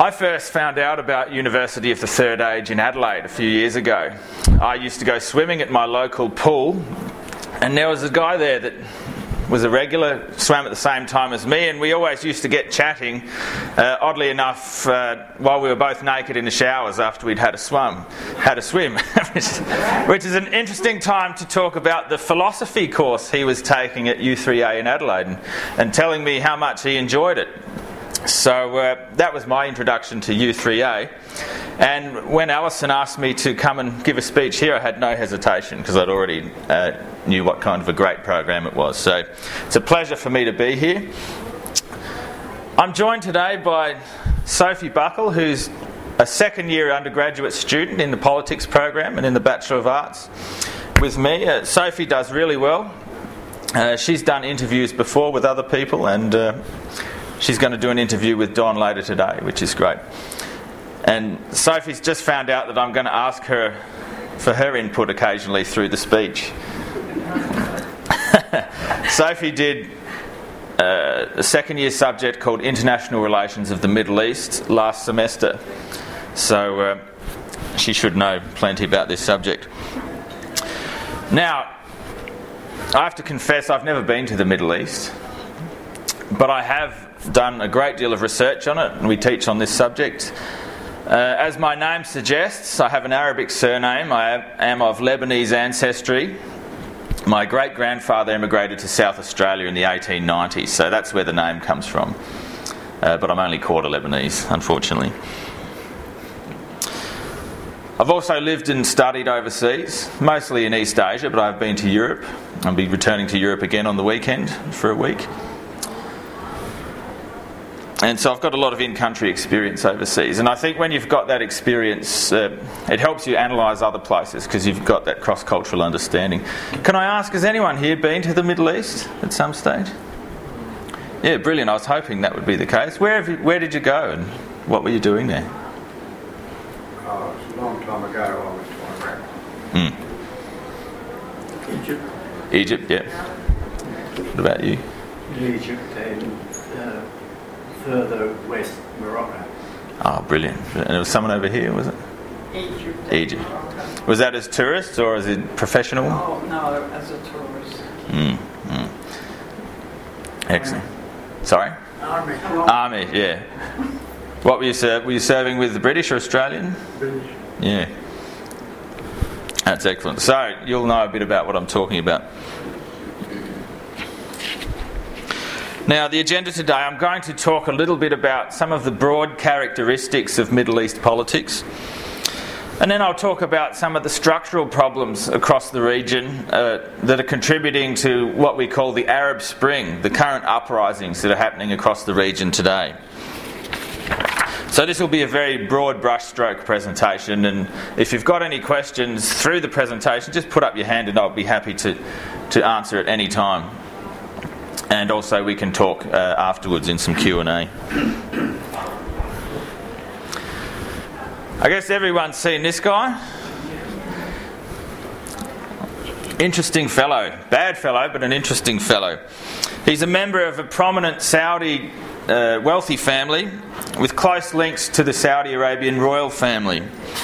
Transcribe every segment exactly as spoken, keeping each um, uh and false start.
I first found out about University of the Third Age in Adelaide a few years ago. I used to go swimming at my local pool, and there was a guy there that was a regular, swam at the same time as me, and we always used to get chatting, uh, oddly enough, uh, while we were both naked in the showers after we'd had a swim, had a swim, which is an interesting time to talk about the philosophy course he was taking at U three A in Adelaide, and, and telling me how much he enjoyed it. So uh, that was my introduction to U three A, and when Alison asked me to come and give a speech here, I had no hesitation because I'd already uh, knew what kind of a great program it was. So it's a pleasure for me to be here. I'm joined today by Sophie Buckle, who's a second year undergraduate student in the politics program and in the Bachelor of Arts with me. Uh, Sophie does really well. Uh, she's done interviews before with other people, and uh, she's going to do an interview with Don later today, which is great. And Sophie's just found out that I'm going to ask her for her input occasionally through the speech. Sophie did uh, a second year subject called International Relations of the Middle East last semester. So uh, she should know plenty about this subject. Now, I have to confess I've never been to the Middle East, but I have done a great deal of research on it, and we teach on this subject. Uh, as my name suggests, I have an Arabic surname. I am of Lebanese ancestry. My great-grandfather emigrated to South Australia in the eighteen nineties, so that's where the name comes from. Uh, but I'm only quarter Lebanese, unfortunately. I've also lived and studied overseas, mostly in East Asia, but I've been to Europe. I'll be returning to Europe again on the weekend for a week. And so I've got a lot of in-country experience overseas. And I think when you've got that experience, uh, it helps you analyse other places because you've got that cross-cultural understanding. Can I ask, has anyone here been to the Middle East at some stage? Yeah, brilliant. I was hoping that would be the case. Where have you, where did you go and what were you doing there? Oh, it was a long time ago. I was to Iraq. Mm. Egypt. Egypt, yeah. What about you? Egypt and uh, further west, Morocco. Oh, brilliant. And there was someone over here, was it? Egypt. Egypt. Was that as tourists or as a professional? Oh, no, as a tourist. Mm, mm. Excellent. Sorry? Army. Army, yeah. What were you serving? Were you serving with the British or Australian? British. Yeah. That's excellent. So, you'll know a bit about what I'm talking about. Now, the agenda today, I'm going to talk a little bit about some of the broad characteristics of Middle East politics. And then I'll talk about some of the structural problems across the region uh, that are contributing to what we call the Arab Spring, the current uprisings that are happening across the region today. So this will be a very broad brushstroke presentation, and if you've got any questions through the presentation, just put up your hand and I'll be happy to, to answer at any time. And also we can talk uh, afterwards in some Q and A. I guess everyone's seen this guy. Interesting fellow. Bad fellow, but an interesting fellow. He's a member of a prominent Saudi uh, wealthy family with close links to the Saudi Arabian royal family.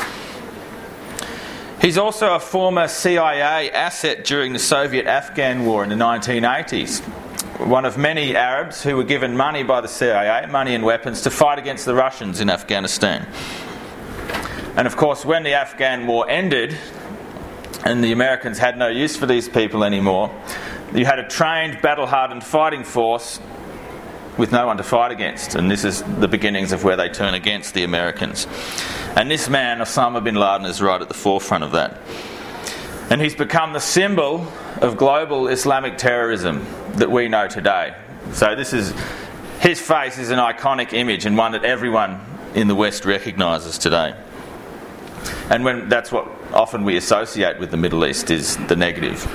He's also a former C I A asset during the Soviet-Afghan war in the nineteen eighties. One of many Arabs who were given money by the C I A, money and weapons, to fight against the Russians in Afghanistan. And of course, when the Afghan war ended and the Americans had no use for these people anymore, you had a trained, battle-hardened fighting force with no one to fight against. And this is the beginnings of where they turn against the Americans. And this man, Osama bin Laden, is right at the forefront of that. And he's become the symbol of global Islamic terrorism that we know today. So this is, his face is an iconic image and one that everyone in the West recognises today. And when that's what often we associate with the Middle East, is the negative.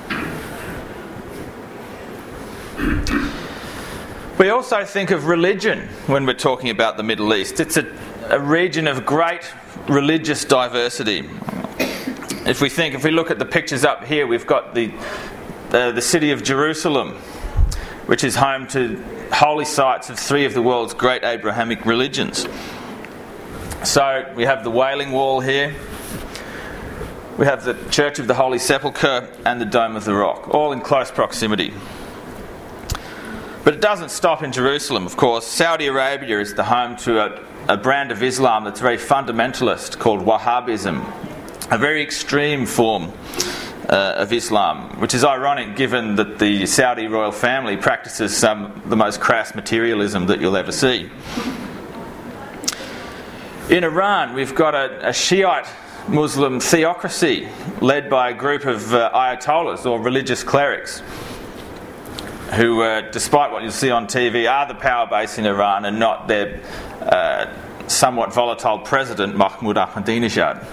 We also think of religion when we're talking about the Middle East. It's a, a region of great religious diversity. If we think, if we look at the pictures up here, we've got the uh, the city of Jerusalem, which is home to holy sites of three of the world's great Abrahamic religions. So we have the Wailing Wall here. We have the Church of the Holy Sepulchre and the Dome of the Rock, all in close proximity. But it doesn't stop in Jerusalem, of course. Saudi Arabia is the home to a, a brand of Islam that's very fundamentalist called Wahhabism, a very extreme form uh, of Islam, which is ironic given that the Saudi royal family practices some the most crass materialism that you'll ever see. In Iran, we've got a, a Shiite Muslim theocracy led by a group of uh, ayatollahs or religious clerics who, uh, despite what you'll see on T V, are the power base in Iran and not their uh, somewhat volatile president, Mahmoud Ahmadinejad.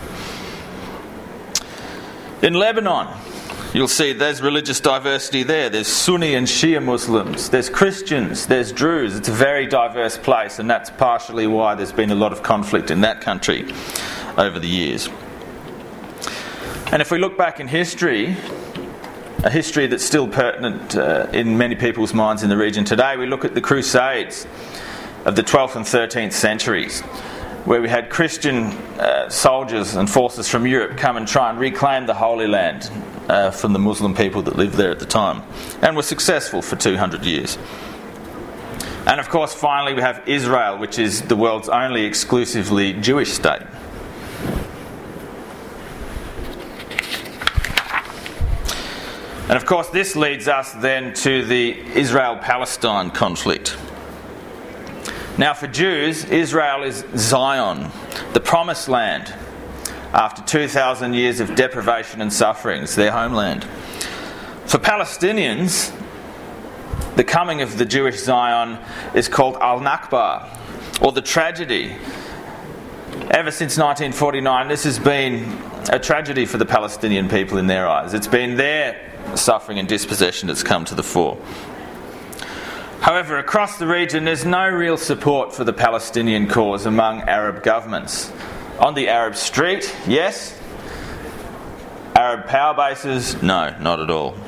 In Lebanon, you'll see there's religious diversity there. There's Sunni and Shia Muslims, there's Christians, there's Druze. It's a very diverse place, and that's partially why there's been a lot of conflict in that country over the years. And if we look back in history, a history that's still pertinent uh, in many people's minds in the region today, we look at the Crusades of the twelfth and thirteenth centuries, where we had Christian uh, soldiers and forces from Europe come and try and reclaim the Holy Land uh, from the Muslim people that lived there at the time, and were successful for two hundred years. And of course, finally, we have Israel, which is the world's only exclusively Jewish state. And of course, this leads us then to the Israel-Palestine conflict. Now, for Jews, Israel is Zion, the promised land, after two thousand years of deprivation and suffering. It's their homeland. For Palestinians, the coming of the Jewish Zion is called Al-Nakba, or the tragedy. Ever since nineteen forty-nine, this has been a tragedy for the Palestinian people in their eyes. It's been their suffering and dispossession that's come to the fore. However, across the region, there's no real support for the Palestinian cause among Arab governments. On the Arab street, yes. Arab power bases, no, not at all.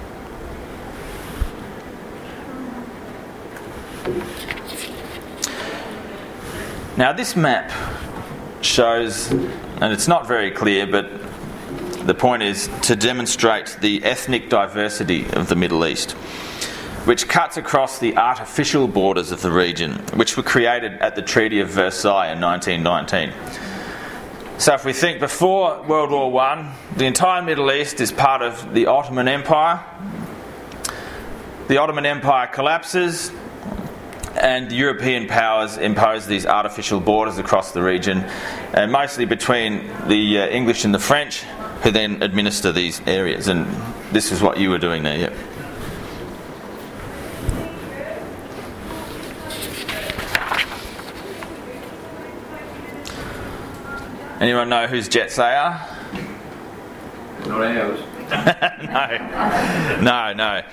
Now, this map shows, and it's not very clear, but the point is to demonstrate the ethnic diversity of the Middle East, which cuts across the artificial borders of the region, which were created at the Treaty of Versailles in nineteen nineteen. So if we think before World War One, the entire Middle East is part of the Ottoman Empire. The Ottoman Empire collapses, and the European powers impose these artificial borders across the region, and mostly between the uh, English and the French, who then administer these areas. And this is what you were doing there, yeah. Anyone know whose jets they are? Not ours. no. No, no.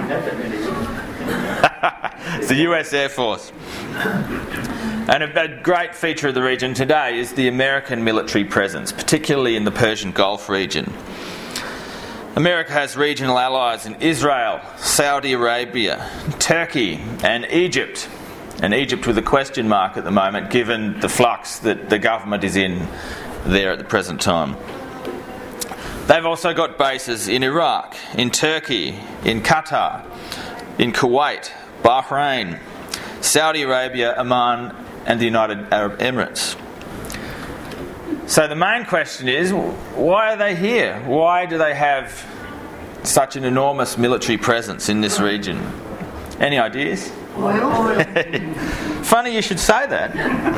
It's the U S Air Force. And a, a great feature of the region today is the American military presence, particularly in the Persian Gulf region. America has regional allies in Israel, Saudi Arabia, Turkey and Egypt. And Egypt with a question mark at the moment, given the flux that the government is in there at the present time. They've also got bases in Iraq, in Turkey, in Qatar, in Kuwait, Bahrain, Saudi Arabia, Oman and the United Arab Emirates. So the main question is, why are they here? Why do they have such an enormous military presence in this region? Any ideas? Oil. Funny you should say that.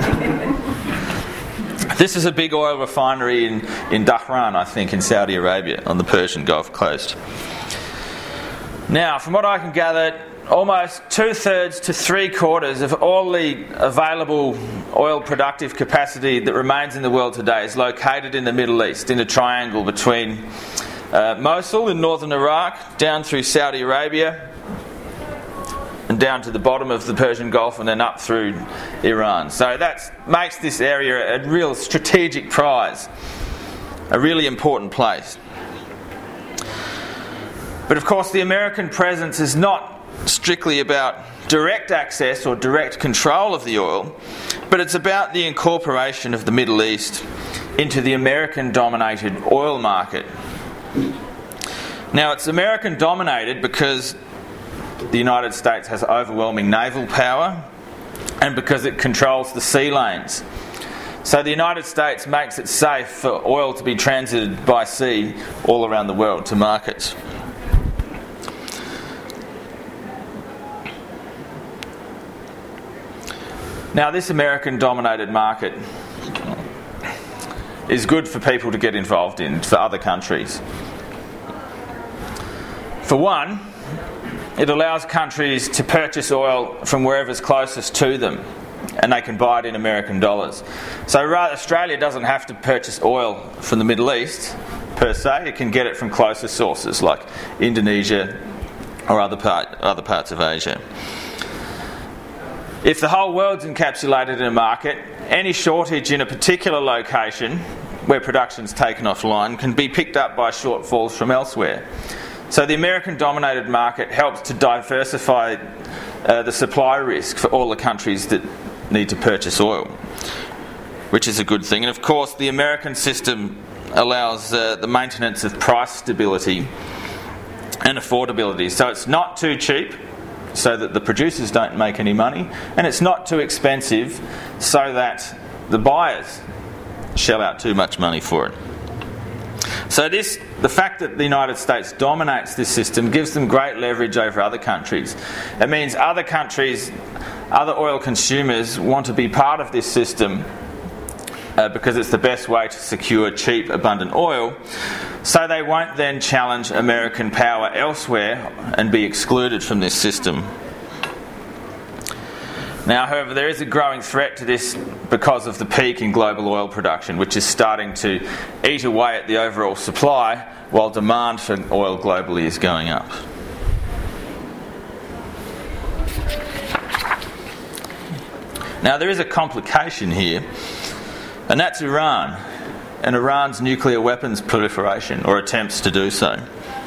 This is a big oil refinery in, in Dhahran, I think, in Saudi Arabia, on the Persian Gulf coast. Now, from what I can gather, almost two-thirds to three-quarters of all the available oil productive capacity that remains in the world today is located in the Middle East, in a triangle between uh, Mosul in northern Iraq, down through Saudi Arabia, and down to the bottom of the Persian Gulf, and then up through Iran. So that makes this area a real strategic prize, a really important place. But of course, the American presence is not strictly about direct access or direct control of the oil, but it's about the incorporation of the Middle East into the American-dominated oil market. Now, it's American-dominated because the United States has overwhelming naval power and because it controls the sea lanes. So the United States makes it safe for oil to be transited by sea all around the world to markets. Now, this American-dominated market is good for people to get involved in, for other countries. For one, it allows countries to purchase oil from wherever's closest to them, and they can buy it in American dollars. So rather, Australia doesn't have to purchase oil from the Middle East, per se. It can get it from closer sources like Indonesia or other, part, other parts of Asia. If the whole world's encapsulated in a market, any shortage in a particular location where production's taken offline can be picked up by shortfalls from elsewhere. So the American-dominated market helps to diversify uh, the supply risk for all the countries that need to purchase oil, which is a good thing. And of course, the American system allows uh, the maintenance of price stability and affordability. So it's not too cheap, so that the producers don't make any money, and it's not too expensive so that the buyers shell out too much money for it. So this, the fact that the United States dominates this system gives them great leverage over other countries. It means other countries, other oil consumers want to be part of this system uh, because it's the best way to secure cheap, abundant oil, so they won't then challenge American power elsewhere and be excluded from this system. Now, however, there is a growing threat to this because of the peak in global oil production, which is starting to eat away at the overall supply while demand for oil globally is going up. Now, there is a complication here, and that's Iran and Iran's nuclear weapons proliferation, or attempts to do so.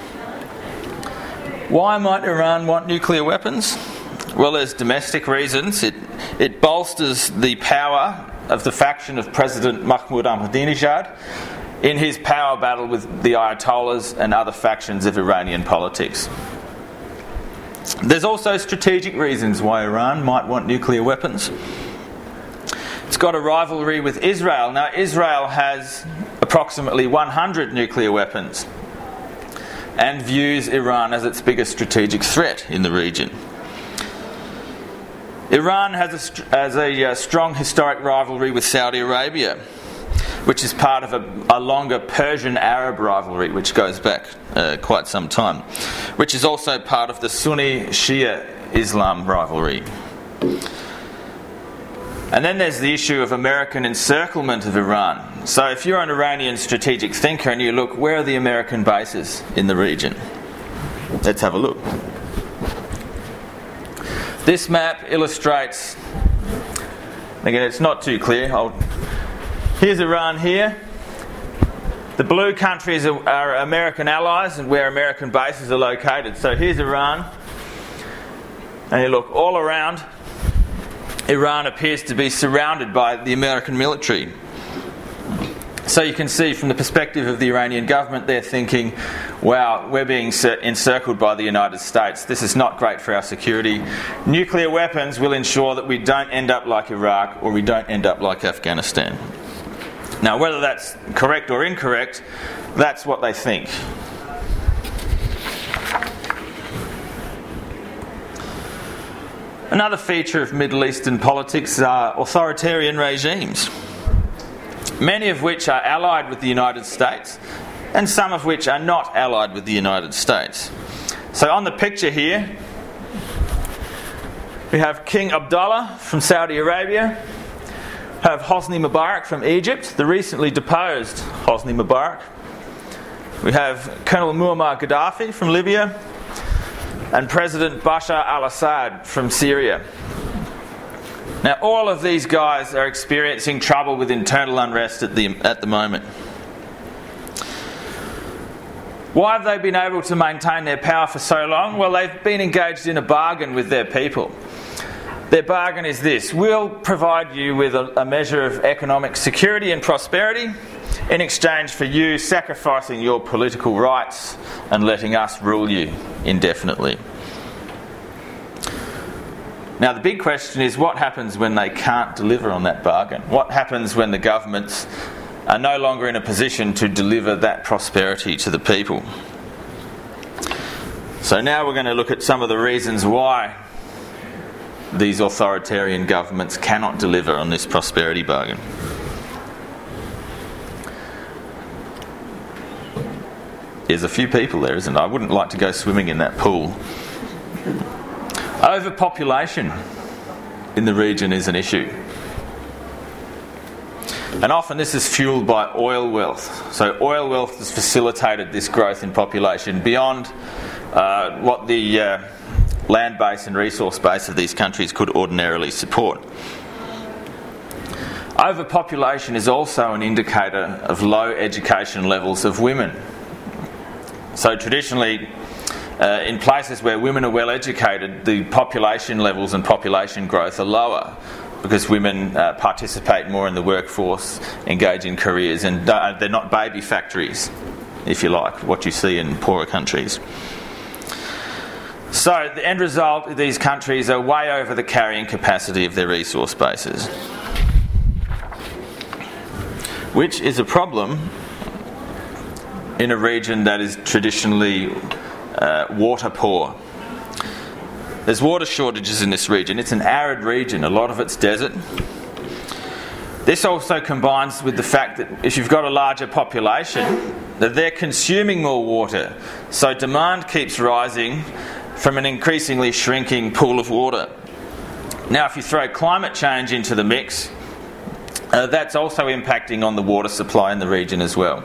Why might Iran want nuclear weapons? Well, there's domestic reasons. It, it bolsters the power of the faction of President Mahmoud Ahmadinejad in his power battle with the Ayatollahs and other factions of Iranian politics. There's also strategic reasons why Iran might want nuclear weapons. It's got a rivalry with Israel. Now, Israel has approximately one hundred nuclear weapons and views Iran as its biggest strategic threat in the region. Iran has a, has a uh, strong historic rivalry with Saudi Arabia, which is part of a, a longer Persian-Arab rivalry, which goes back uh, quite some time, which is also part of the Sunni-Shia Islam rivalry. And then there's the issue of American encirclement of Iran. So if you're an Iranian strategic thinker and you look, where are the American bases in the region? Let's have a look. This map illustrates, again, it's not too clear. I'll, here's Iran here. The blue countries are, are American allies and where American bases are located. So here's Iran. And you look all around, Iran appears to be surrounded by the American military. So you can see from the perspective of the Iranian government, they're thinking, wow, we're being encircled by the United States. This is not great for our security. Nuclear weapons will ensure that we don't end up like Iraq or we don't end up like Afghanistan. Now, whether that's correct or incorrect, that's what they think. Another feature of Middle Eastern politics are authoritarian regimes, many of which are allied with the United States and some of which are not allied with the United States. So on the picture here, we have King Abdullah from Saudi Arabia, have Hosni Mubarak from Egypt, the recently deposed Hosni Mubarak. We have Colonel Muammar Gaddafi from Libya, and President Bashar al-Assad from Syria. Now, all of these guys are experiencing trouble with internal unrest at the at the moment. Why have they been able to maintain their power for so long? Well, they've been engaged in a bargain with their people. Their bargain is this: we'll provide you with a, a measure of economic security and prosperity in exchange for you sacrificing your political rights and letting us rule you indefinitely. Now, the big question is, what happens when they can't deliver on that bargain? What happens when the governments are no longer in a position to deliver that prosperity to the people? So now we're going to look at some of the reasons why these authoritarian governments cannot deliver on this prosperity bargain. There's a few people there, isn't there? I wouldn't like to go swimming in that pool. Overpopulation in the region is an issue. And often this is fueled by oil wealth. So oil wealth has facilitated this growth in population beyond uh, what the uh, land base and resource base of these countries could ordinarily support. Overpopulation is also an indicator of low education levels of women. So traditionally, uh, in places where women are well educated, the population levels and population growth are lower because women uh, participate more in the workforce, engage in careers, and they're not baby factories, if you like, what you see in poorer countries. So the end result, these countries are way over the carrying capacity of their resource bases, which is a problem in a region that is traditionally uh, water poor. There's water shortages in this region. It's an arid region, a lot of it's desert. This also combines with the fact that if you've got a larger population, that they're consuming more water. So demand keeps rising from an increasingly shrinking pool of water. Now, if you throw climate change into the mix, uh, that's also impacting on the water supply in the region as well.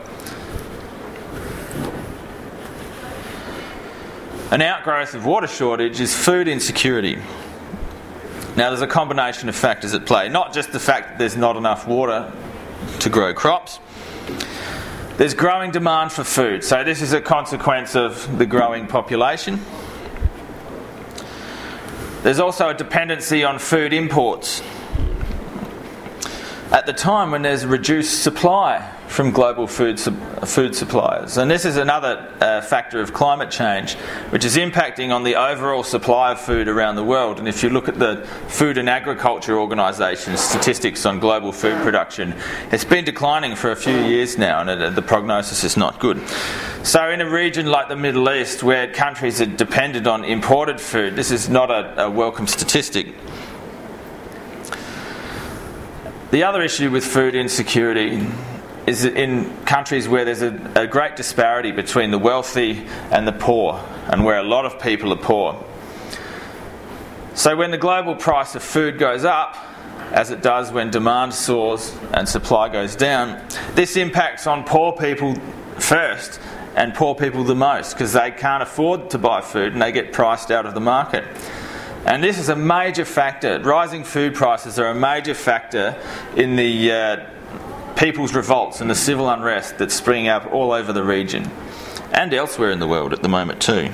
An outgrowth of water shortage is food insecurity. Now, there's a combination of factors at play. Not just the fact that there's not enough water to grow crops. There's growing demand for food. So this is a consequence of the growing population. There's also a dependency on food imports. At the time when there's reduced supply from global food su- food suppliers. And this is another uh, factor of climate change, which is impacting on the overall supply of food around the world. And if you look at the Food and Agriculture Organisation's statistics on global food production, it's been declining for a few years now, and uh, the prognosis is not good. So in a region like the Middle East, where countries are dependent on imported food, this is not a, a welcome statistic. The other issue with food insecurity is in countries where there's a, a great disparity between the wealthy and the poor, and where a lot of people are poor. So when the global price of food goes up, as it does when demand soars and supply goes down, this impacts on poor people first, and poor people the most, because they can't afford to buy food and they get priced out of the market. And this is a major factor. Rising food prices are a major factor in the uh, people's revolts and the civil unrest that's springing up all over the region and elsewhere in the world at the moment too.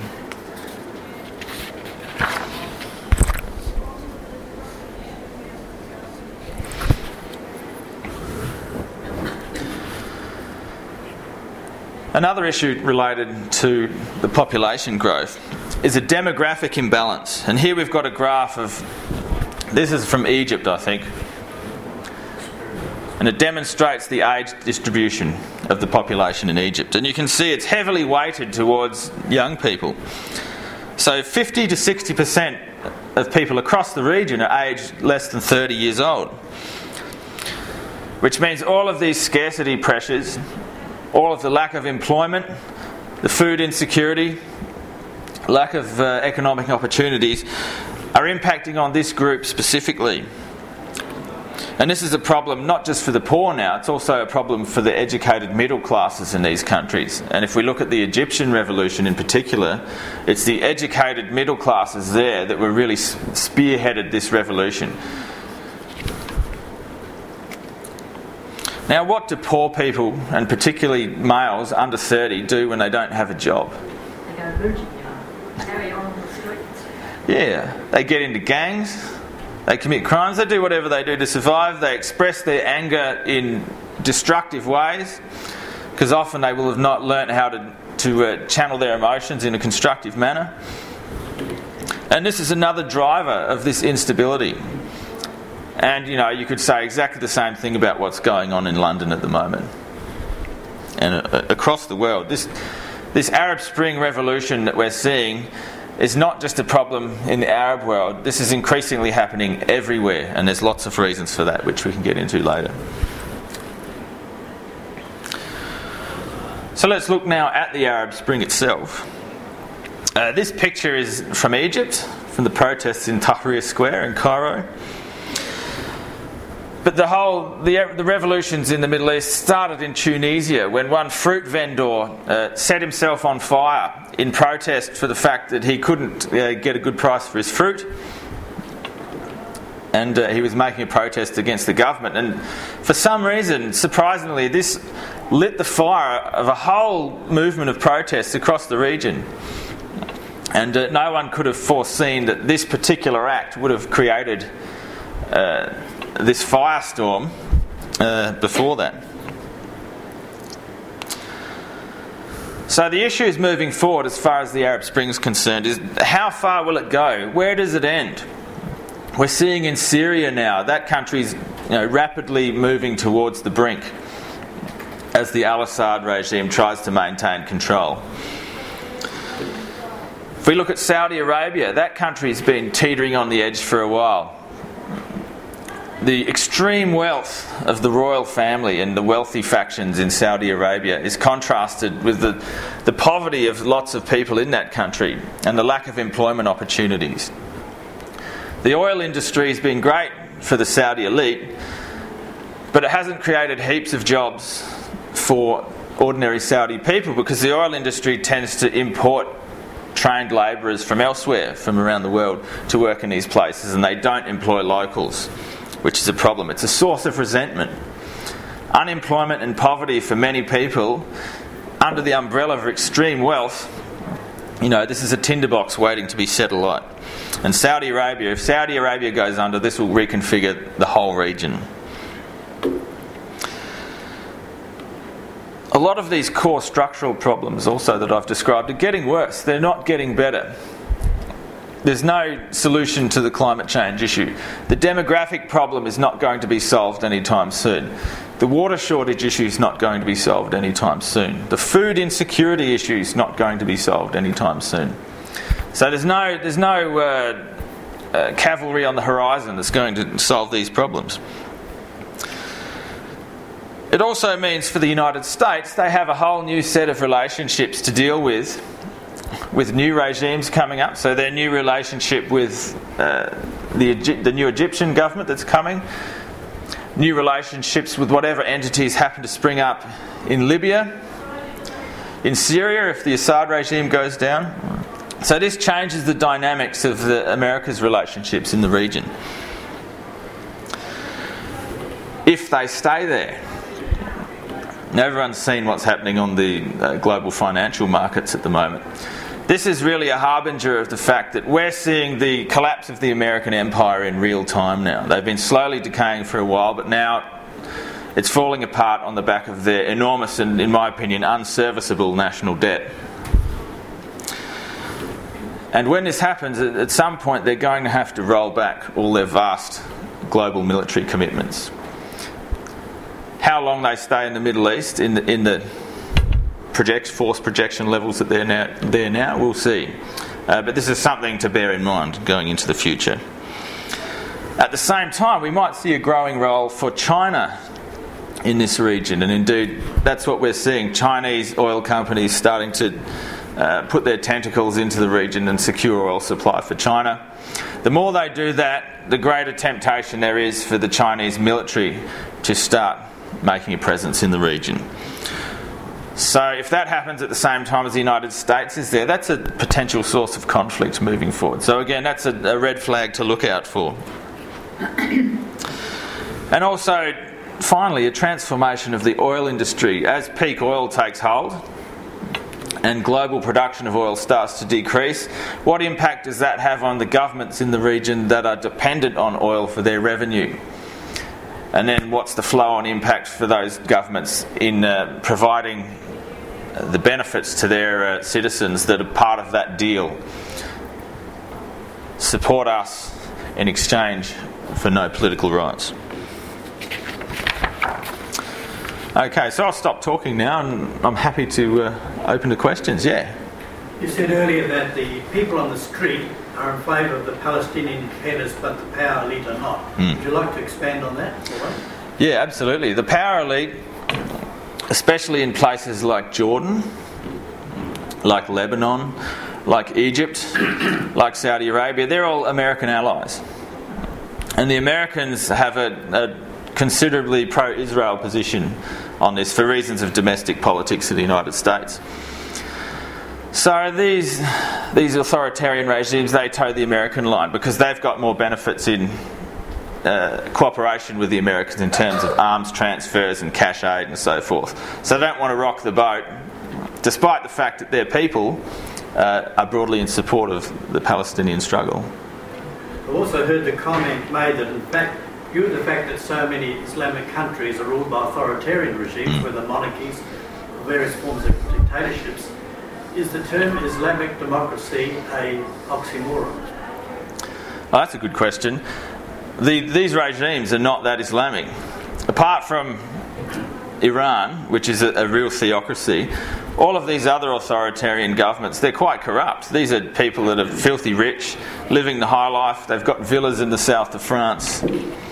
Another issue related to the population growth is a demographic imbalance. And here we've got a graph of, this is from Egypt, I think, and it demonstrates the age distribution of the population in Egypt. And you can see it's heavily weighted towards young people. So fifty to sixty percent of people across the region are aged less than thirty years old, which means all of these scarcity pressures, all of the lack of employment, the food insecurity, lack of uh, economic opportunities are impacting on this group specifically. And this is a problem not just for the poor now, it's also a problem for the educated middle classes in these countries. And if we look at the Egyptian revolution in particular, it's the educated middle classes there that were really spearheaded this revolution. Now, what do poor people, and particularly males under thirty, do when they don't have a job? They go looting, you know. Carry on the streets. Yeah, they get into gangs, they commit crimes, they do whatever they do to survive, they express their anger in destructive ways, because often they will have not learnt how to, to uh, channel their emotions in a constructive manner. And this is another driver of this instability. And, you know, you could say exactly the same thing about what's going on in London at the moment. And uh, across the world. This, this Arab Spring revolution that we're seeing is not just a problem in the Arab world. This is increasingly happening everywhere. And there's lots of reasons for that, which we can get into later. So let's look now at the Arab Spring itself. Uh, this picture is from Egypt, from the protests in Tahrir Square in Cairo. But the whole the, the revolutions in the Middle East started in Tunisia when one fruit vendor uh, set himself on fire in protest for the fact that he couldn't uh, get a good price for his fruit, and uh, he was making a protest against the government. And for some reason, surprisingly, this lit the fire of a whole movement of protests across the region. And uh, no one could have foreseen that this particular act would have created uh, this firestorm uh, before that. So the issue is moving forward as far as the Arab Spring is concerned is how far will it go? Where does it end? We're seeing in Syria now, that country's you know, rapidly moving towards the brink as the al-Assad regime tries to maintain control. If we look at Saudi Arabia, that country's been teetering on the edge for a while. The extreme wealth of the royal family and the wealthy factions in Saudi Arabia is contrasted with the, the poverty of lots of people in that country and the lack of employment opportunities. The oil industry has been great for the Saudi elite, but it hasn't created heaps of jobs for ordinary Saudi people because the oil industry tends to import trained labourers from elsewhere, from around the world, to work in these places, and they don't employ locals, which is a problem. It's a source of resentment. Unemployment and poverty for many people, under the umbrella of extreme wealth, you know, this is a tinderbox waiting to be set alight. And Saudi Arabia, if Saudi Arabia goes under, this will reconfigure the whole region. A lot of these core structural problems also that I've described are getting worse. They're not getting better. There's no solution to the climate change issue. The demographic problem is not going to be solved anytime soon. The water shortage issue is not going to be solved anytime soon. The food insecurity issue is not going to be solved anytime soon. So there's no, there's no uh, uh, cavalry on the horizon that's going to solve these problems. It also means for the United States they have a whole new set of relationships to deal with, with new regimes coming up. So their new relationship with uh, the, the new Egyptian government that's coming, new relationships with whatever entities happen to spring up in Libya, in Syria if the Assad regime goes down. So this changes the dynamics of the, America's relationships in the region. If they stay there. Now, everyone's seen what's happening on the uh, global financial markets at the moment. This is really a harbinger of the fact that we're seeing the collapse of the American empire in real time now. They've been slowly decaying for a while, but now it's falling apart on the back of their enormous and, in my opinion, unserviceable national debt. And when this happens, at some point they're going to have to roll back all their vast global military commitments. How long they stay in the Middle East, in the, in the project, force projection levels that they're now, there now, we'll see. Uh, but this is something to bear in mind going into the future. At the same time, we might see a growing role for China in this region, and indeed that's what we're seeing. Chinese oil companies starting to uh, put their tentacles into the region and secure oil supply for China. The more they do that, the greater temptation there is for the Chinese military to start making a presence in the region. So if that happens at the same time as the United States is there, that's a potential source of conflict moving forward. So again, that's a, a red flag to look out for. And also, finally, a transformation of the oil industry. As peak oil takes hold and global production of oil starts to decrease, what impact does that have on the governments in the region that are dependent on oil for their revenue? And then what's the flow-on impact for those governments in uh, providing the benefits to their uh, citizens that are part of that deal? Support us in exchange for no political rights. Okay, so I'll stop talking now and I'm happy to uh, open to questions. Yeah? You said earlier that the people on the street are in favour of the Palestinian independence but the power elite are not. Mm. Would you like to expand on that? Yeah, absolutely. The power elite, especially in places like Jordan, like Lebanon, like Egypt, like Saudi Arabia, they're all American allies. And the Americans have a, a considerably pro-Israel position on this for reasons of domestic politics in the United States. So these these authoritarian regimes, they toe the American line because they've got more benefits in uh, cooperation with the Americans in terms of arms transfers and cash aid and so forth. So they don't want to rock the boat, despite the fact that their people uh, are broadly in support of the Palestinian struggle. I've also heard the comment made that, in fact, due to the fact that so many Islamic countries are ruled by authoritarian regimes, mm. whether monarchies or various forms of dictatorships, is the term Islamic democracy a oxymoron? Oh, that's a good question. The, these regimes are not that Islamic. Apart from Iran, which is a, a real theocracy, all of these other authoritarian governments, they're quite corrupt. These are people that are filthy rich, living the high life. They've got villas in the south of France.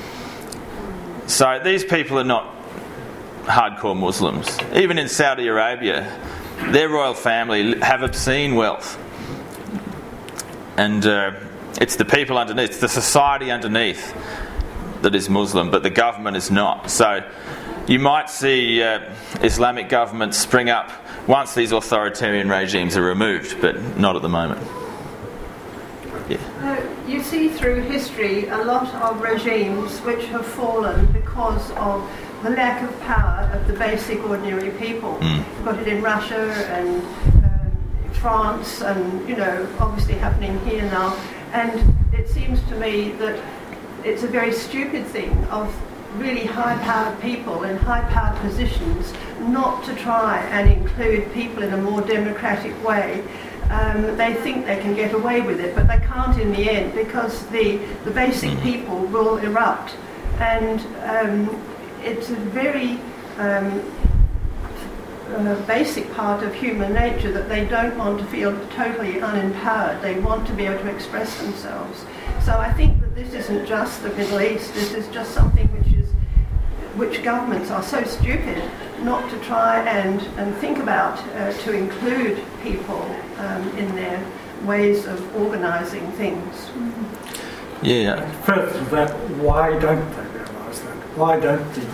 So these people are not hardcore Muslims. Even in Saudi Arabia, their royal family have obscene wealth. And uh, it's the people underneath, it's the society underneath that is Muslim, but the government is not. So you might see uh, Islamic governments spring up once these authoritarian regimes are removed, but not at the moment. Yeah. Uh, you see through history a lot of regimes which have fallen because of the lack of power of the basic ordinary people. Mm. You've got it in Russia and um, France and, you know, obviously happening here now. And it seems to me that it's a very stupid thing of really high-powered people in high-powered positions not to try and include people in a more democratic way. Um, they think they can get away with it, but they can't in the end because the, the basic people will erupt. And um, it's a very um, uh, basic part of human nature that they don't want to feel totally unempowered. They want to be able to express themselves. So I think that this isn't just the Middle East, this is just something which is which governments are so stupid not to try and, and think about uh, to include people um, in their ways of organising things. Mm-hmm. Yeah. Further to that, why don't they realise that? Why don't the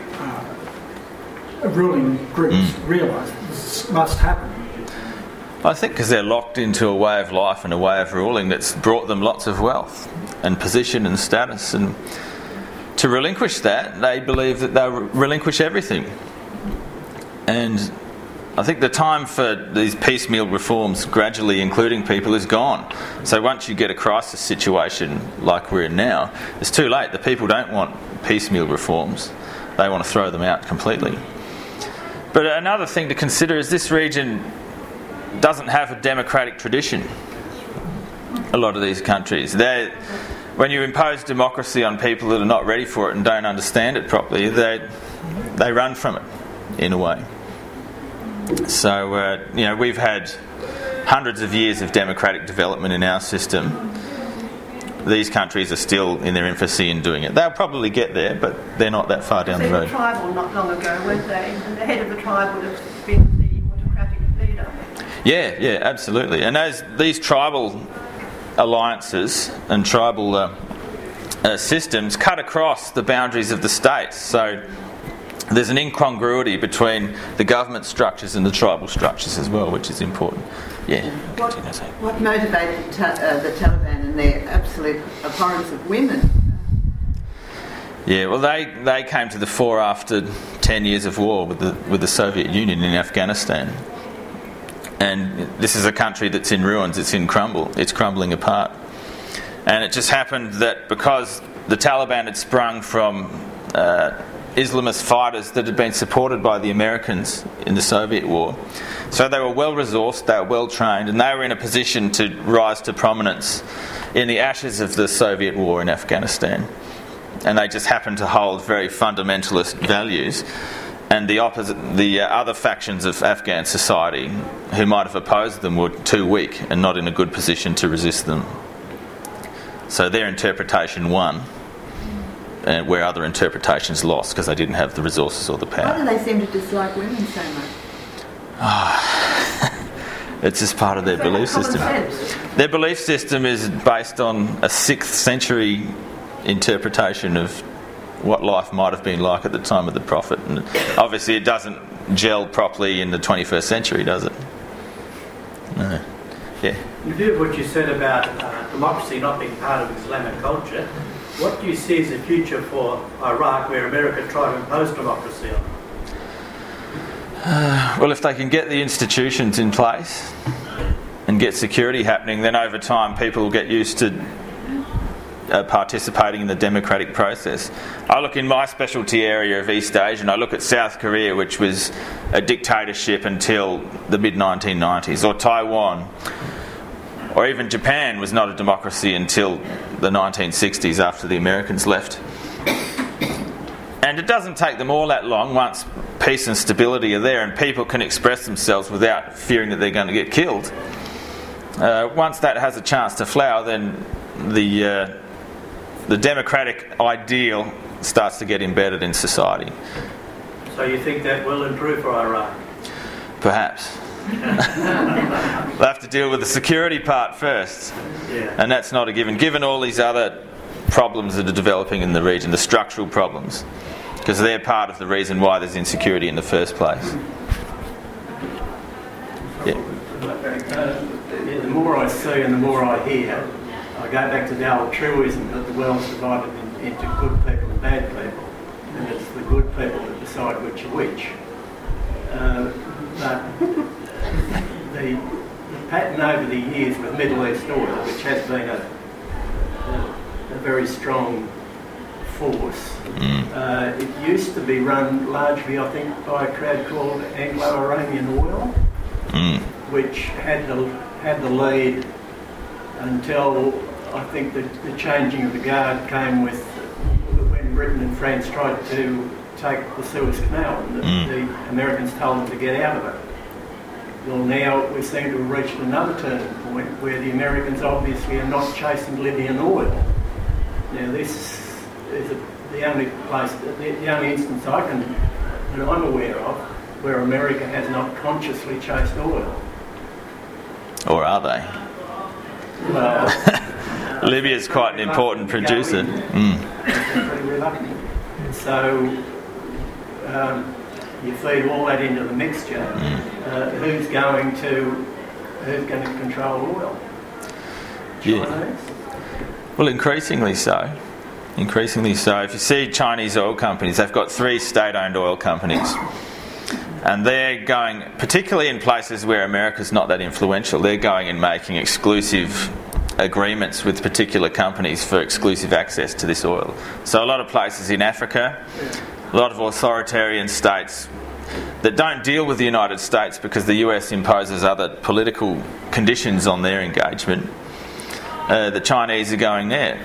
uh, ruling groups mm. realise this must happen? I think because they're locked into a way of life and a way of ruling that's brought them lots of wealth and position and status, and to relinquish that, they believe that they'll relinquish everything. And I think the time for these piecemeal reforms, gradually including people, is gone. So once you get a crisis situation like we're in now, it's too late. The people don't want piecemeal reforms. They want to throw them out completely. But another thing to consider is this region doesn't have a democratic tradition. A lot of these countries, they when you impose democracy on people that are not ready for it and don't understand it properly, they they run from it in a way. So uh, you know, we've had hundreds of years of democratic development in our system. These countries are still in their infancy in doing it. They'll probably get there, but they're not that far down they the road. They were tribal not long ago, weren't they? And the head of the tribe would have been the autocratic leader. Yeah, yeah, absolutely. And those these tribal alliances and tribal uh, uh, systems cut across the boundaries of the states. So there's an incongruity between the government structures and the tribal structures as well, which is important. Yeah. What, what motivated ta- uh, the Taliban and their absolute abhorrence of women? Yeah, well, they, they came to the fore after ten years of war with the with the Soviet Union in Afghanistan. And this is a country that's in ruins, it's in crumble, it's crumbling apart. And it just happened that because the Taliban had sprung from uh, Islamist fighters that had been supported by the Americans in the Soviet war, so they were well resourced, they were well trained, and they were in a position to rise to prominence in the ashes of the Soviet war in Afghanistan. And they just happened to hold very fundamentalist values, and the opposite, the uh, other factions of Afghan society who might have opposed them were too weak and not in a good position to resist them. So their interpretation won, uh, where other interpretations lost because they didn't have the resources or the power. Why do they seem to dislike women so much? Oh, it's just part of their So belief common system. sense. Their belief system is based on a sixth century interpretation of what life might have been like at the time of the Prophet. And obviously it doesn't gel properly in the twenty-first century, does it? No. Yeah. In view of what you said about uh, democracy not being part of Islamic culture, what do you see as the future for Iraq, where America tried to impose democracy on? Uh, well, if they can get the institutions in place and get security happening, then over time people will get used to uh, participating in the democratic process. I look in my specialty area of East Asia and I look at South Korea, which was a dictatorship until the mid nineteen nineties, or Taiwan, or even Japan was not a democracy until the nineteen sixties after the Americans left. And it doesn't take them all that long once peace and stability are there and people can express themselves without fearing that they're going to get killed. Uh, once that has a chance to flower, then the uh, the democratic ideal starts to get embedded in society. So you think that will improve for Iraq? Perhaps. They'll have to deal with the security part first. Yeah. And that's not a given, given all these other problems that are developing in the region, the structural problems, because they're part of the reason why there's insecurity in the first place. Yeah. Uh, yeah, the more I see and the more I hear, I go back to the old truism that the world's divided in, into good people and bad people, and it's the good people that decide which are which. Uh, but the, the pattern over the years with Middle East Oil, which has been a, a, a very strong force, Mm. uh, it used to be run largely, I think, by a crowd called Anglo-Iranian Oil, Mm. which had the had the lead until I think the, the changing of the guard came with when Britain and France tried to take the Suez Canal, and the, Mm. the Americans told them to get out of it. Well, now we seem to have reached another turning point where the Americans obviously are not chasing Libyan oil. Now this is a, the only place, the, the only instance I can that I'm aware of where America has not consciously chased oil. Or are they? Well, Libya's quite an important producer. Mm. they're pretty reluctant. So um, you feed all that into the mixture. Uh, who's going to who's going to control oil? Yeah. Chinese? Well, increasingly so. Increasingly so. If you see Chinese oil companies, they've got three state-owned oil companies. And they're going, particularly in places where America's not that influential, they're going and making exclusive agreements with particular companies for exclusive access to this oil. So a lot of places in Africa, a lot of authoritarian states that don't deal with the United States because the U S imposes other political conditions on their engagement, uh, the Chinese are going there.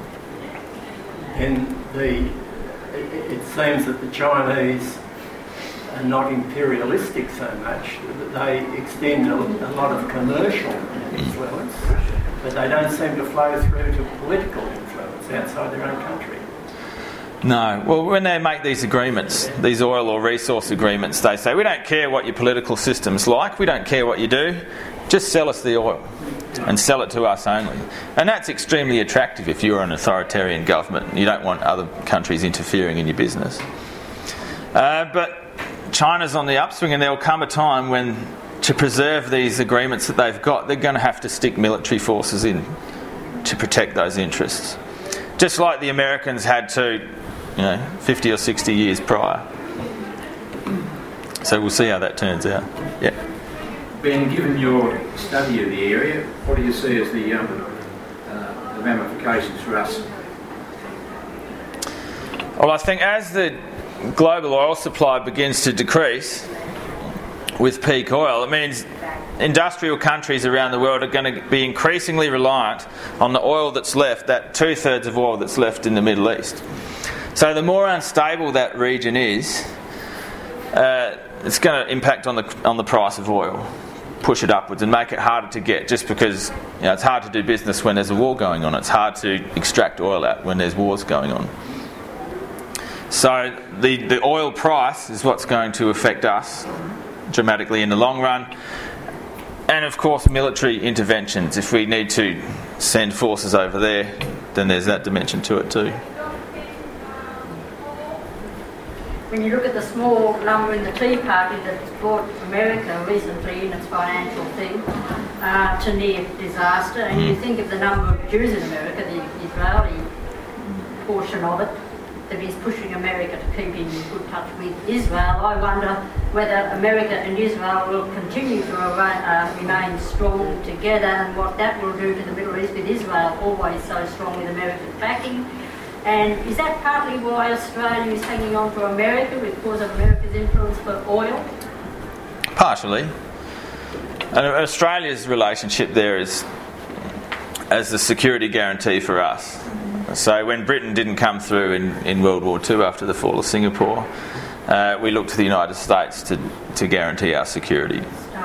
And the it, it seems that the Chinese are not imperialistic so much. They extend a, a lot of commercial influence, but they don't seem to flow through to political influence outside their own country. No. Well, when they make these agreements, these oil or resource agreements, they say, we don't care what your political system's like, we don't care what you do, just sell us the oil and sell it to us only. And that's extremely attractive if you're an authoritarian government and you don't want other countries interfering in your business. Uh, but China's on the upswing, and there will come a time when, to preserve these agreements that they've got, they're going to have to stick military forces in to protect those interests. Just like the Americans had to you know, fifty or sixty years prior. So we'll see how that turns out. Yeah. Ben, given your study of the area, what do you see as the, um, uh, the ramifications for us? Well, I think as the global oil supply begins to decrease with peak oil, it means industrial countries around the world are going to be increasingly reliant on the oil that's left, that two-thirds of oil that's left in the Middle East. So the more unstable that region is, uh, it's going to impact on the on the price of oil, push it upwards and make it harder to get, just because, you know, it's hard to do business when there's a war going on. It's hard to extract oil out when there's wars going on. So the, the oil price is what's going to affect us dramatically in the long run. And of course military interventions. If we need to send forces over there, then there's that dimension to it too. When you look at the small number in the Tea Party that's brought America recently in its financial thing uh, to near disaster, and you think of the number of Jews in America, the Israeli portion of it, that is pushing America to keep in good touch with Israel, I wonder whether America and Israel will continue to uh, remain strong together, and what that will do to the Middle East, with Israel always so strong with America's backing. And is that partly why Australia is hanging on to America, because of America's influence for oil? Partially. And Australia's relationship there is as the security guarantee for us. So when Britain didn't come through in, in World War Two after the fall of Singapore, uh, we looked to the United States to, to guarantee our security.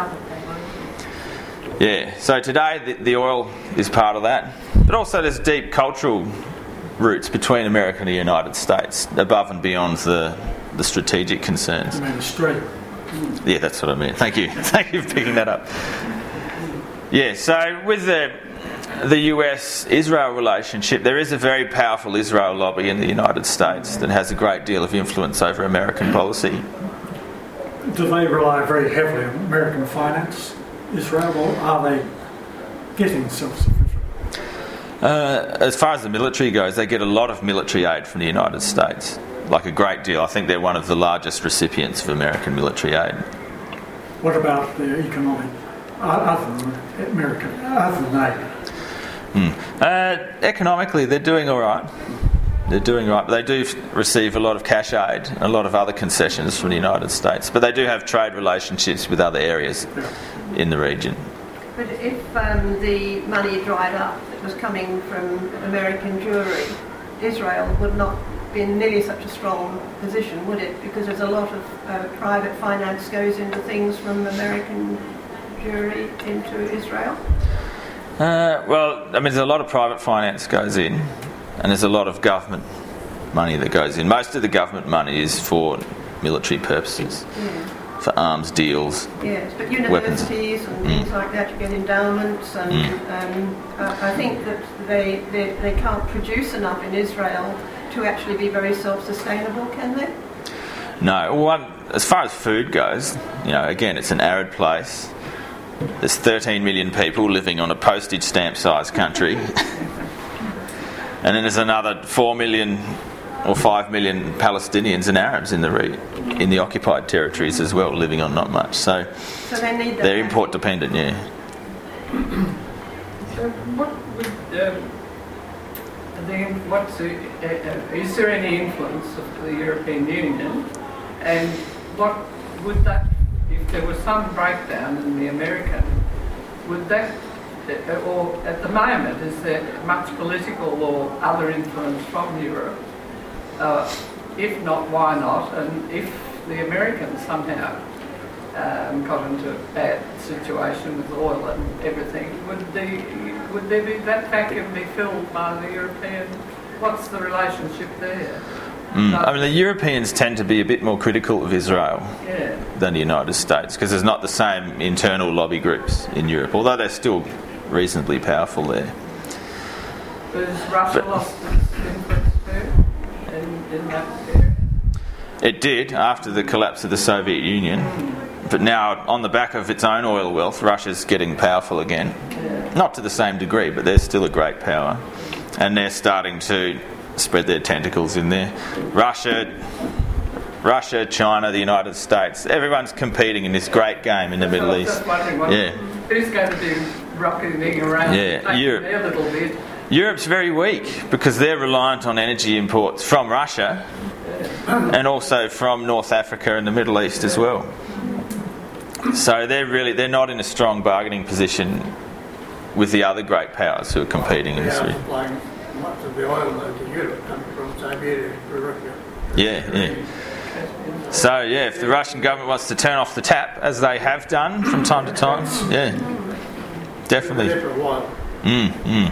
Yeah, so today the, the oil is part of that. But also there's deep cultural roots between America and the United States, above and beyond the, the strategic concerns. I mean, Australia. Yeah, that's what I mean. Thank you. Thank you for picking that up. Yeah, so with the the U S-Israel relationship, there is a very powerful Israel lobby in the United States that has a great deal of influence over American policy. Do they rely very heavily on American finance, Israel, or are they getting self-sufficient? Uh, as far as the military goes, they get a lot of military aid from the United States, like a great deal. I think they're one of the largest recipients of American military aid. What about the economic, uh, other than American, other than aid? Hmm. Uh, economically, they're doing all right. They're doing all right, but they do f- receive a lot of cash aid, a lot of other concessions from the United States. But they do have trade relationships with other areas in the region. But if um, the money dried up that was coming from American Jewry, Israel would not be in nearly such a strong position, would it? Because there's a lot of uh, private finance goes into things from American Jewry into Israel. Uh, well, I mean, there's a lot of private finance goes in, and there's a lot of government money that goes in. Most of the government money is for military purposes, yeah. for arms deals. Yes, but universities weapons. and things mm. like that, you get endowments, and mm. um, I, I think that they, they they can't produce enough in Israel to actually be very self-sustainable, can they? No. Well, as far as food goes, you know, again, it's an arid place. There's thirteen million people living on a postage stamp sized country. And then there's another four million or five million Palestinians and Arabs in the re- in the occupied territories as well, living on not much. So, so they need they're import dependent, yeah. So what would, um, the, what's the, uh, uh, is there any influence of the European Union, and what would that, if there was some breakdown in the American, would that, uh, or at the moment, is there much political or other influence from Europe? Uh, if not, why not? And if the Americans somehow um, got into a bad situation with oil and everything, would the would there be that vacuum be filled by the European? What's the relationship there? Mm. I mean, the Europeans tend to be a bit more critical of Israel yeah. than the United States, because there's not the same internal lobby groups in Europe, although they're still reasonably powerful there. But has Russia but, lost its influence too in, in that area? It did after the collapse of the Soviet Union, mm. but now on the back of its own oil wealth, Russia's getting powerful again. Yeah. Not to the same degree, but they're still a great power, and they're starting to spread their tentacles in there. Russia, Russia, China, the United States. Everyone's competing in this great game in the Middle East. Yeah. Who's going to be rocketing around? Yeah, Europe. A little bit. Europe's very weak because they're reliant on energy imports from Russia and also from North Africa and the Middle East as well. So they're really they're not in a strong bargaining position with the other great powers who are competing in this region. Supplying much of the oil though to Europe coming from Siberia to Russia. Yeah, yeah. So yeah, if the Russian government wants to turn off the tap, as they have done from time to time, yeah, definitely. For a while. Mm, mm.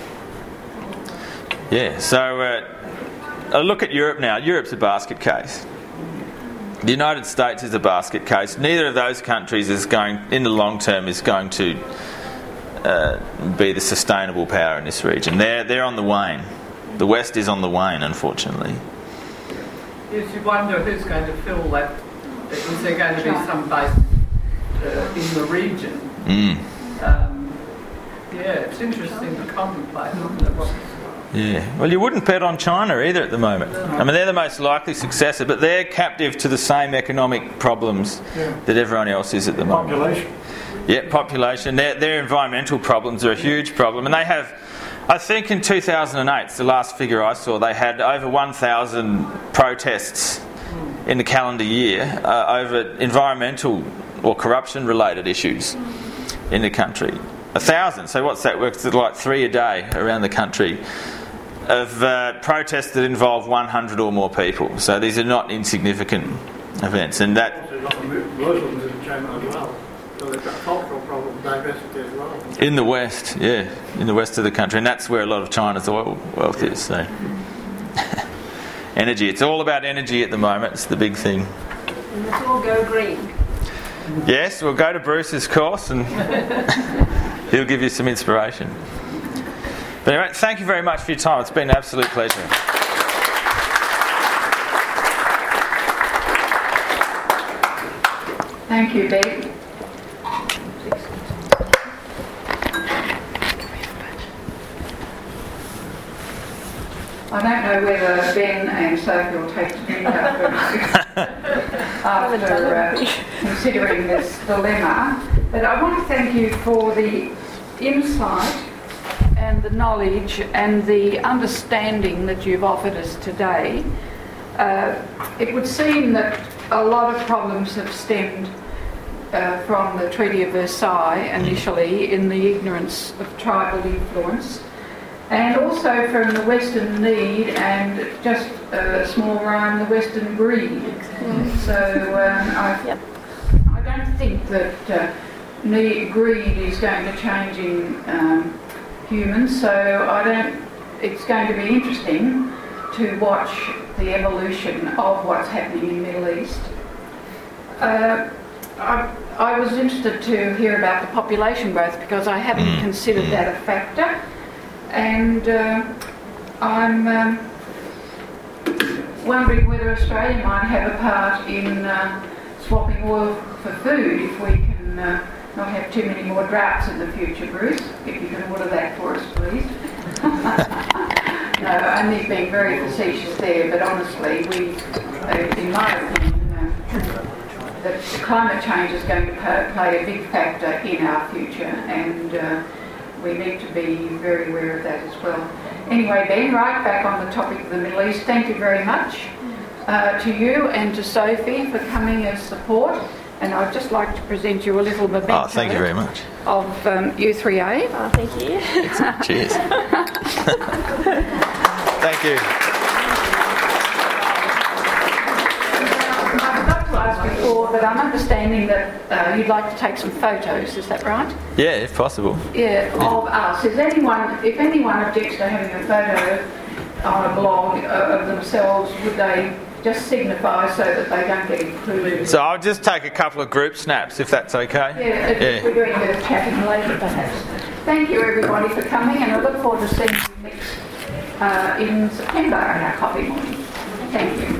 Yeah. So uh, a look at Europe now. Europe's a basket case. The United States is a basket case. Neither of those countries is going, in the long term, is going to uh, be the sustainable power in this region. They're they're on the wane. The West is on the wane, unfortunately. Yes, you wonder who's going to fill that. Is there going to be some base uh, in the region? Mm. Um, yeah, it's interesting to contemplate, isn't it? What, Yeah. Well, you wouldn't bet on China either at the moment. I mean, they're the most likely successor, but they're captive to the same economic problems Yeah. that everyone else is at the moment. Population. Yeah, population. Their, their environmental problems are a huge problem, and they have. I think in two thousand eight, it's the last figure I saw, they had over one thousand protests in the calendar year uh, over environmental or corruption-related issues in the country. A thousand. So what's that? Works like three a day around the country of uh, protests that involve one hundred or more people. So these are not insignificant events, and that. Also got Muslims in China as well. So they've got cultural problems, diversity as well. In the West, yeah, in the west of the country, and that's where a lot of China's oil wealth is. So, energy. It's all about energy at the moment. It's the big thing. And let's all go green. Yes, we'll go to Bruce's course, and he'll give you some inspiration. But anyway, thank you very much for your time. It's been an absolute pleasure. Thank you, Dave. I don't know whether Ben and Sophie will take to drink after, after uh, considering this dilemma, but I want to thank you for the insight and the knowledge and the understanding that you've offered us today. Uh, it would seem that a lot of problems have stemmed uh, from the Treaty of Versailles initially in the ignorance of tribal influence, and also from the Western need and just a small rhyme, the Western greed. Mm. So um, I, yep. I don't think that uh, need, greed is going to change in um, humans, so I don't. It's going to be interesting to watch the evolution of what's happening in the Middle East. Uh, I, I was interested to hear about the population growth because I haven't considered that a factor. And uh, I'm um, wondering whether Australia might have a part in uh, swapping oil for food if we can uh, not have too many more droughts in the future, Bruce. If you can order that for us, please. No, only being very facetious there, but honestly, we, uh, in my opinion, uh, that climate change is going to play a big factor in our future, and uh, we need to be very aware of that as well. Anyway, Ben, right back on the topic of the Middle East, thank you very much uh, to you and to Sophie for coming as support. And I'd just like to present you a little memento Oh, thank you very much. of um, U three A. Oh, thank you. Cheers. Thank you. I forgot to ask before, but I'm understanding that uh, you'd like to take some photos, is that right? Yeah, if possible. Yeah, of us. Is anyone, if anyone objects to having a photo on a blog uh, of themselves, would they just signify so that they don't get included? So I'll just take a couple of group snaps, if that's okay. Yeah, if Yeah. we're doing a bit of chatting later, perhaps. Thank you, everybody, for coming, and I look forward to seeing you next uh, in September in our coffee morning. Thank you.